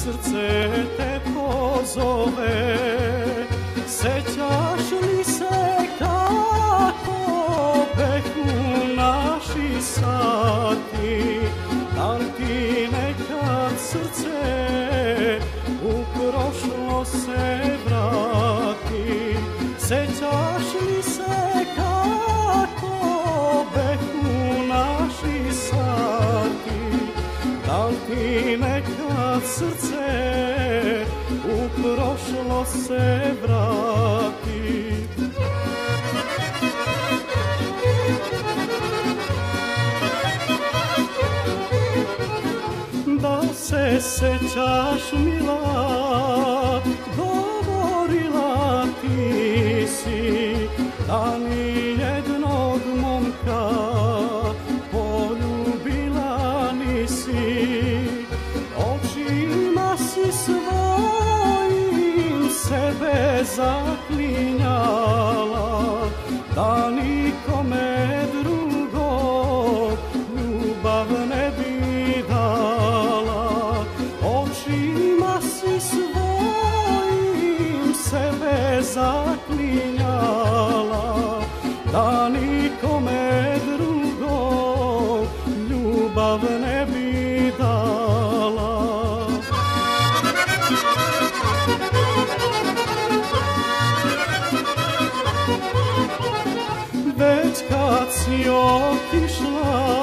srce te pozove, sećaš li se kako behu naši sati, da li ti nekad srce u prošlo se vrati, sećaš li se kako behu naši sati, da li ti nekad srce u prošlo se vrati. Da se sećaš mila, govorila ti si, da nijednog momka poljubila nisi, očima si svojim sebe zaklinjala, da nikome drugog ljubav ne bi dala, očima si svojim sebe zaklinjala, da nikome drugog ljubav ne bi dala. Već kad si otišla,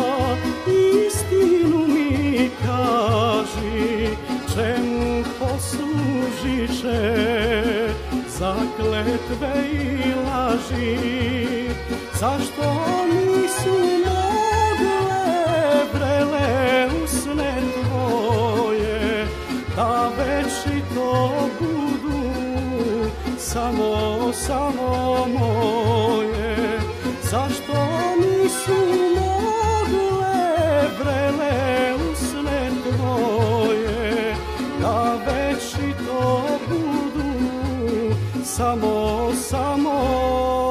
istinu mi kaži, čemu poslužiše zakletve i laži, zašto nisu mogle vrele usne tvoje, da večito budu samo moje, zašto nisu mogle vrele usne tvoje, da večito budu samo